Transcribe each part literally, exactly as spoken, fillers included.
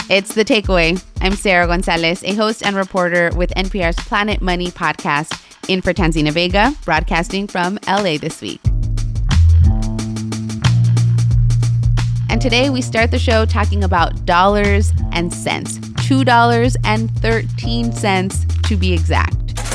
It's The Takeaway. I'm Sarah Gonzalez, a host and reporter with N P R's Planet Money podcast, in for Tanzina Vega, broadcasting from L A this week. And today we start the show talking about dollars and cents. two dollars and thirteen cents to be exact.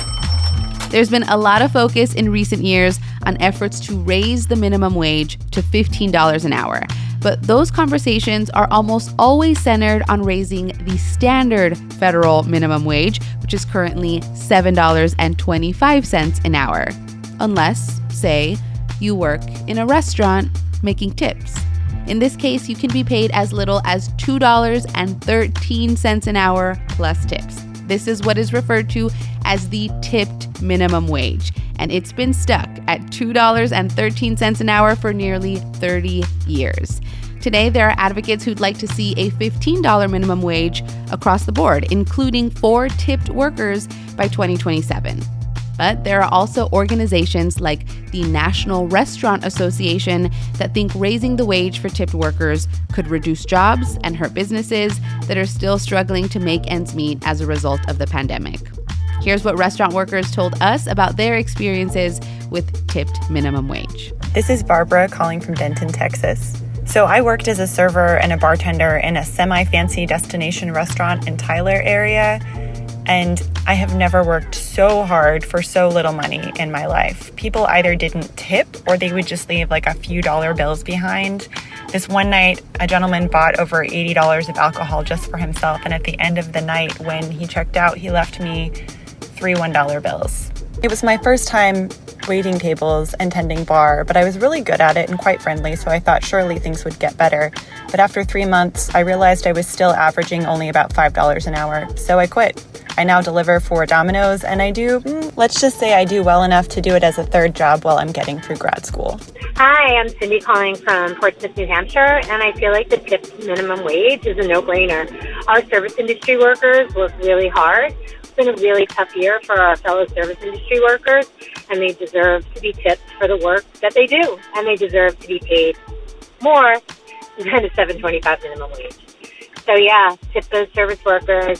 There's been a lot of focus in recent years on efforts to raise the minimum wage to fifteen dollars an hour. But those conversations are almost always centered on raising the standard federal minimum wage, which is currently seven dollars and twenty-five cents an hour. Unless, say, you work in a restaurant making tips. In this case, you can be paid as little as two dollars and thirteen cents an hour plus tips. This is what is referred to as the tipped minimum wage, and it's been stuck at two dollars and thirteen cents an hour for nearly thirty years. Today, there are advocates who'd like to see a fifteen dollars minimum wage across the board, including for tipped workers by twenty twenty-seven. But there are also organizations like the National Restaurant Association that think raising the wage for tipped workers could reduce jobs and hurt businesses that are still struggling to make ends meet as a result of the pandemic. Here's what restaurant workers told us about their experiences with tipped minimum wage. This is Barbara calling from Denton, Texas. So I worked as a server and a bartender in a semi-fancy destination restaurant in Tyler area. And I have never worked so hard for so little money in my life. People either didn't tip or they would just leave like a few dollar bills behind. This one night, a gentleman bought over eighty dollars of alcohol just for himself. And at the end of the night, when he checked out, he left me three one dollar bills. It was my first time waiting tables and tending bar, but I was really good at it and quite friendly, so I thought surely things would get better. But after three months, I realized I was still averaging only about five dollars an hour, so I quit. I now deliver for Domino's, and I do, let's just say I do well enough to do it as a third job while I'm getting through grad school. Hi, I'm Cindy calling from Portsmouth, New Hampshire, and I feel like the tipped minimum wage is a no-brainer. Our service industry workers work really hard. It's been a really tough year for our fellow service industry workers, and they deserve to be tipped for the work that they do, and they deserve to be paid more than the seven twenty-five minimum wage. So yeah, tip those service workers.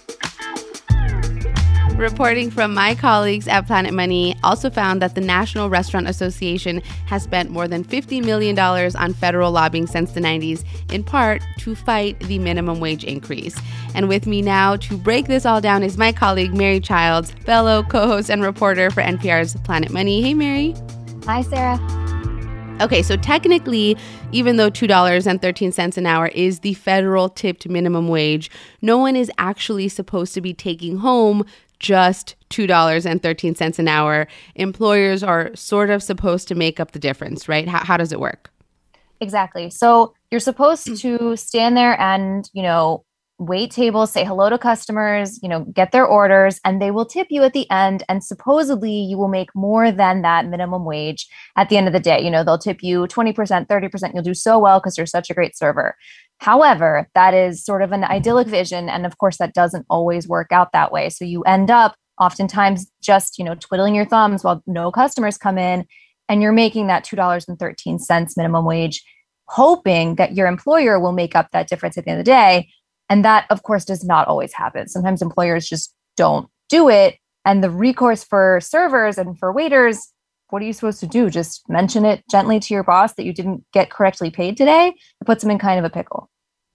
Reporting from my colleagues at Planet Money also found that the National Restaurant Association has spent more than fifty million dollars on federal lobbying since the nineties, in part to fight the minimum wage increase. And with me now to break this all down is my colleague, Mary Childs, fellow co-host and reporter for N P R's Planet Money. Hey, Mary. Hi, Sarah. Okay, so technically, even though two dollars and thirteen cents an hour is the federal tipped minimum wage, no one is actually supposed to be taking home just two dollars and thirteen cents an hour. Employers are sort of supposed to make up the difference, right? How, how does it work? Exactly. So you're supposed to stand there and, you know, wait tables, say hello to customers, you know, get their orders, and they will tip you at the end. And supposedly you will make more than that minimum wage at the end of the day. You know, they'll tip you twenty percent, thirty percent. You'll do so well because you're such a great server. However, that is sort of an idyllic vision. And of course, that doesn't always work out that way. So you end up oftentimes just, you know, twiddling your thumbs while no customers come in, and you're making that two dollars and thirteen cents minimum wage, hoping that your employer will make up that difference at the end of the day. And that, of course, does not always happen. Sometimes employers just don't do it. And the recourse for servers and for waiters, what are you supposed to do? Just mention it gently to your boss that you didn't get correctly paid today? It puts them in kind of a pickle.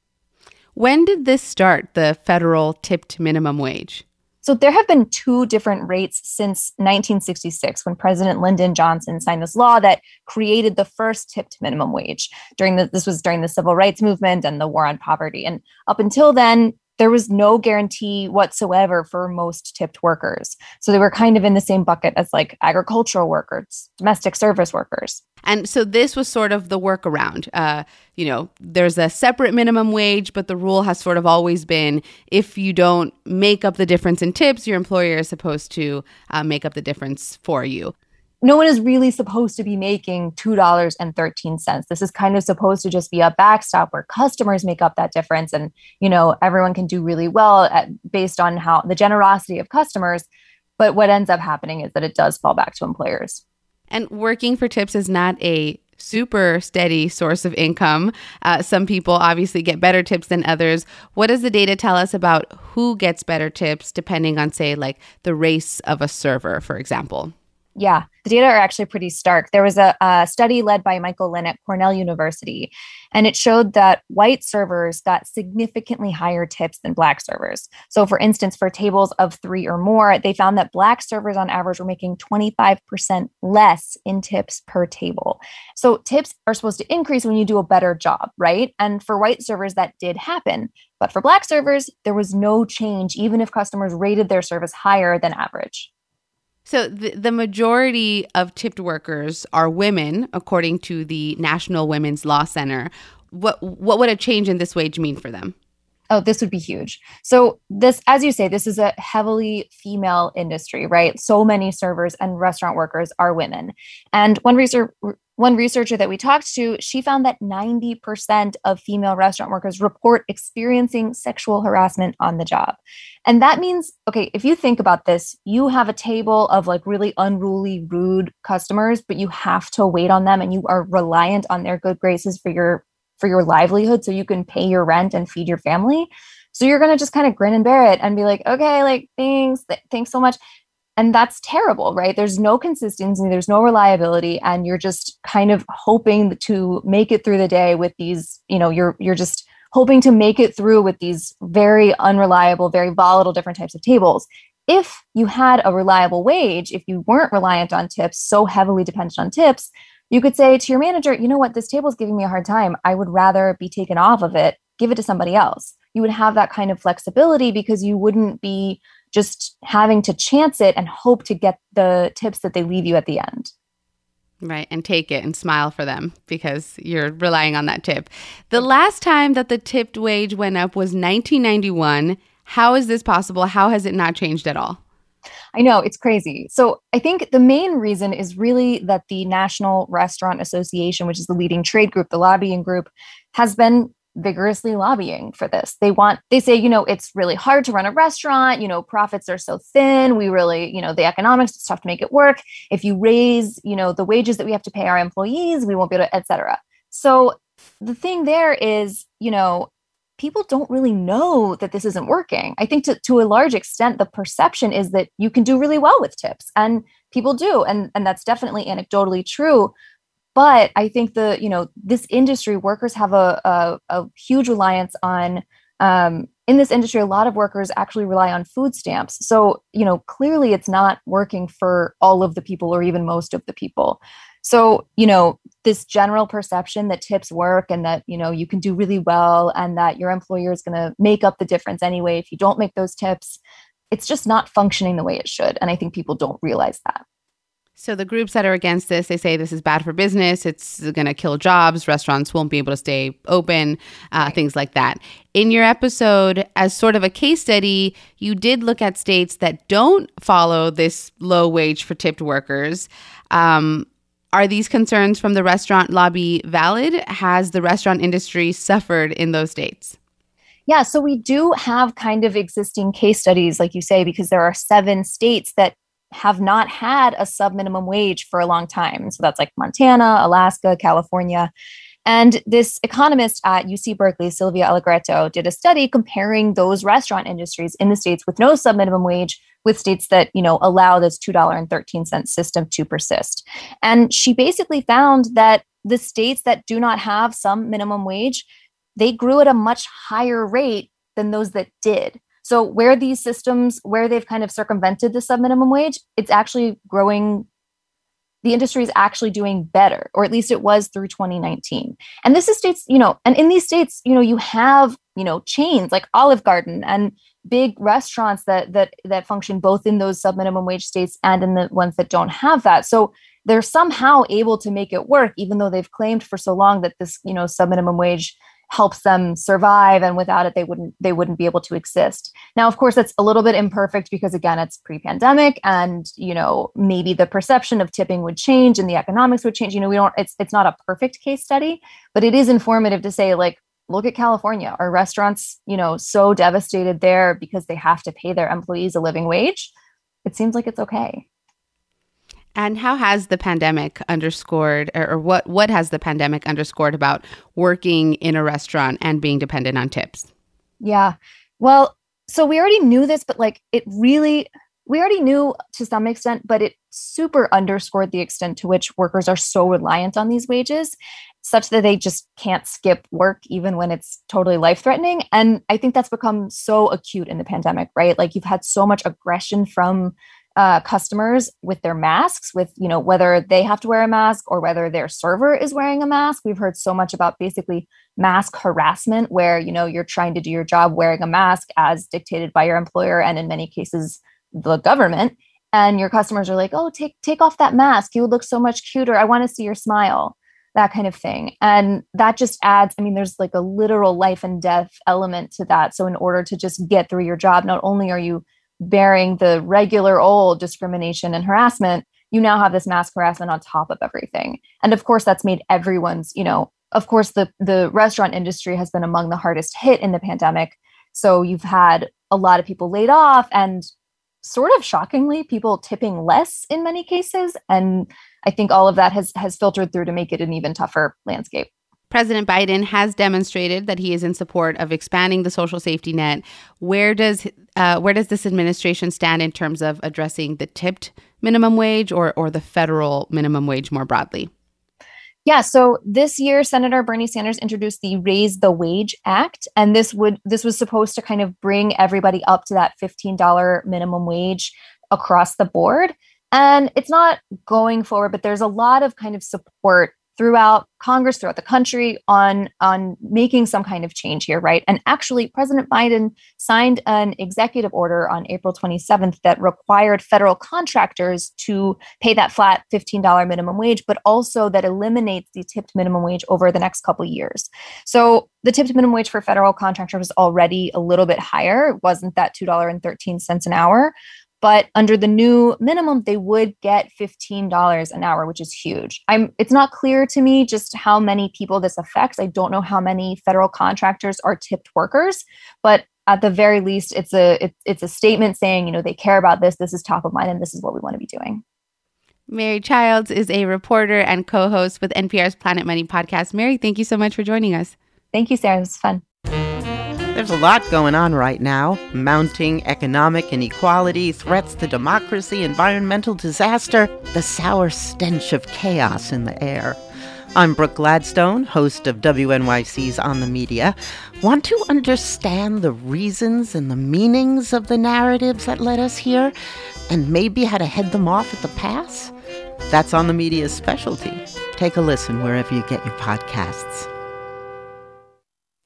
When did this start, the federal tipped minimum wage? So there have been two different rates since nineteen sixty-six, when President Lyndon Johnson signed this law that created the first tipped minimum wage. During the, this was during the civil rights movement and the war on poverty. And up until then, there was no guarantee whatsoever for most tipped workers. So they were kind of in the same bucket as like agricultural workers, domestic service workers. And so this was sort of the workaround. Uh, you know, there's a separate minimum wage, but the rule has sort of always been if you don't make up the difference in tips, your employer is supposed to uh, make up the difference for you. No one is really supposed to be making two dollars and thirteen cents. This is kind of supposed to just be a backstop where customers make up that difference. And, you know, everyone can do really well at, based on how the generosity of customers. But what ends up happening is that it does fall back to employers. And working for tips is not a super steady source of income. Uh, some people obviously get better tips than others. What does the data tell us about who gets better tips depending on, say, like the race of a server, for example? Yeah, the data are actually pretty stark. There was a, a study led by Michael Lynn at Cornell University, and it showed that white servers got significantly higher tips than black servers. So for instance, for tables of three or more, they found that black servers on average were making twenty-five percent less in tips per table. So tips are supposed to increase when you do a better job, right? And for white servers, that did happen. But for black servers, there was no change, even if customers rated their service higher than average. So the, the majority of tipped workers are women, according to the National Women's Law Center. What what would a change in this wage mean for them? Oh, this would be huge. So this, as you say, this is a heavily female industry, right? So many servers and restaurant workers are women. And one research, one researcher that we talked to, she found that ninety percent of female restaurant workers report experiencing sexual harassment on the job. And that means, okay, if you think about this, you have a table of like really unruly, rude customers, but you have to wait on them and you are reliant on their good graces for your for your livelihood so you can pay your rent and feed your family. So you're going to just kind of grin and bear it and be like, okay, like thanks, th- thanks so much. And that's terrible, right? There's no consistency, there's no reliability, and you're just kind of hoping to make it through the day with these, you know, you're you're just hoping to make it through with these very unreliable, very volatile different types of tables. If you had a reliable wage, if you weren't reliant on tips, so heavily dependent on tips, you could say to your manager, you know what, this table is giving me a hard time. I would rather be taken off of it, give it to somebody else. You would have that kind of flexibility because you wouldn't be just having to chance it and hope to get the tips that they leave you at the end. Right. And take it and smile for them because you're relying on that tip. The last time that the tipped wage went up was nineteen ninety-one. How is this possible? How has it not changed at all? I know, it's crazy. So I think the main reason is really that the National Restaurant Association, which is the leading trade group, the lobbying group, has been vigorously lobbying for this. They want, they say, you know, it's really hard to run a restaurant. You know, profits are so thin. We really, you know, the economics, it's tough to make it work. If you raise, you know, the wages that we have to pay our employees, we won't be able to, et cetera. So the thing there is, you know, people don't really know that this isn't working. I think to, to a large extent, the perception is that you can do really well with tips, and people do. And, and that's definitely anecdotally true. But I think the, you know, this industry, workers have a, a, a huge reliance on, um, in this industry, a lot of workers actually rely on food stamps. So, you know, clearly it's not working for all of the people or even most of the people. So, you know, this general perception that tips work and that, you know, you can do really well and that your employer is going to make up the difference anyway if you don't make those tips, it's just not functioning the way it should. And I think people don't realize that. So the groups that are against this, they say this is bad for business. It's going to kill jobs. Restaurants won't be able to stay open, uh, right. Things like that. In your episode, as sort of a case study, you did look at states that don't follow this low wage for tipped workers. Um, are these concerns from the restaurant lobby valid? Has the restaurant industry suffered in those states? Yeah, so we do have kind of existing case studies, like you say, because there are seven states that have not had a sub-minimum wage for a long time. So that's like Montana, Alaska, California. And this economist at U C Berkeley, Sylvia Allegretto, did a study comparing those restaurant industries in the states with no sub-minimum wage with states that, you know, allow this two dollars and thirteen cents system to persist. And she basically found that the states that do not have some minimum wage, they grew at a much higher rate than those that did. So where these systems, where they've kind of circumvented the sub-minimum wage, it's actually growing. The industry is actually doing better, or at least it was through twenty nineteen. And this is states, you know, and in these states, you know, you have, you know, chains like Olive Garden and big restaurants that that that function both in those sub-minimum wage states and in the ones that don't have that. So they're somehow able to make it work, even though they've claimed for so long that this, you know, sub-minimum wage helps them survive, and without it, they wouldn't they wouldn't be able to exist. Now, of course, that's a little bit imperfect because, again, it's pre-pandemic, and you know maybe the perception of tipping would change and the economics would change. You know, we don't. It's it's not a perfect case study, but it is informative to say, like, look at California. Are restaurants, you know, so devastated there because they have to pay their employees a living wage? It seems like it's okay. And how has the pandemic underscored, or, or what, what has the pandemic underscored about working in a restaurant and being dependent on tips? Yeah. Well, so we already knew this, but like it really, we already knew to some extent, but it super underscored the extent to which workers are so reliant on these wages, such that they just can't skip work even when it's totally life-threatening. And I think that's become so acute in the pandemic, right? Like you've had so much aggression from uh, customers with their masks, with, you know, whether they have to wear a mask or whether their server is wearing a mask. We've heard so much about basically mask harassment, where, you know, you're trying to do your job wearing a mask as dictated by your employer, and in many cases, the government. And your customers are like, oh, take take off that mask. You would look so much cuter. I want to see your smile, that kind of thing. And that just adds, I mean, there's like a literal life and death element to that. So in order to just get through your job, not only are you bearing the regular old discrimination and harassment, you now have this mask harassment on top of everything. And of course, that's made everyone's, you know, of course, the, the restaurant industry has been among the hardest hit in the pandemic. So you've had a lot of people laid off, and sort of shockingly, people tipping less in many cases. And I think all of that has has filtered through to make it an even tougher landscape. President Biden has demonstrated that he is in support of expanding the social safety net. Where does uh, where does this administration stand in terms of addressing the tipped minimum wage or or the federal minimum wage more broadly? Yeah, so this year, Senator Bernie Sanders introduced the Raise the Wage Act, and this would this was supposed to kind of bring everybody up to that fifteen dollars minimum wage across the board. And it's not going forward, but there's a lot of kind of support throughout Congress, throughout the country on, on making some kind of change here, right? And actually, President Biden signed an executive order on April twenty-seventh that required federal contractors to pay that flat fifteen dollars minimum wage, but also that eliminates the tipped minimum wage over the next couple of years. So the tipped minimum wage for federal contractors was already a little bit higher. It wasn't that two dollars and thirteen cents an hour. But under the new minimum, they would get fifteen dollars an hour, which is huge. I'm, it's not clear to me just how many people this affects. I don't know how many federal contractors are tipped workers, but at the very least, it's a it, it's a statement saying, you know, they care about this. This is top of mind, and this is what we want to be doing. Mary Childs is a reporter and co-host with N P R's Planet Money podcast. Mary, thank you so much for joining us. Thank you, Sarah. It was fun. There's a lot going on right now. Mounting economic inequality, threats to democracy, environmental disaster, the sour stench of chaos in the air. I'm Brooke Gladstone, host of W N Y C's On the Media. Want to understand the reasons and the meanings of the narratives that led us here, and maybe how to head them off at the pass? That's On the Media's specialty. Take a listen wherever you get your podcasts.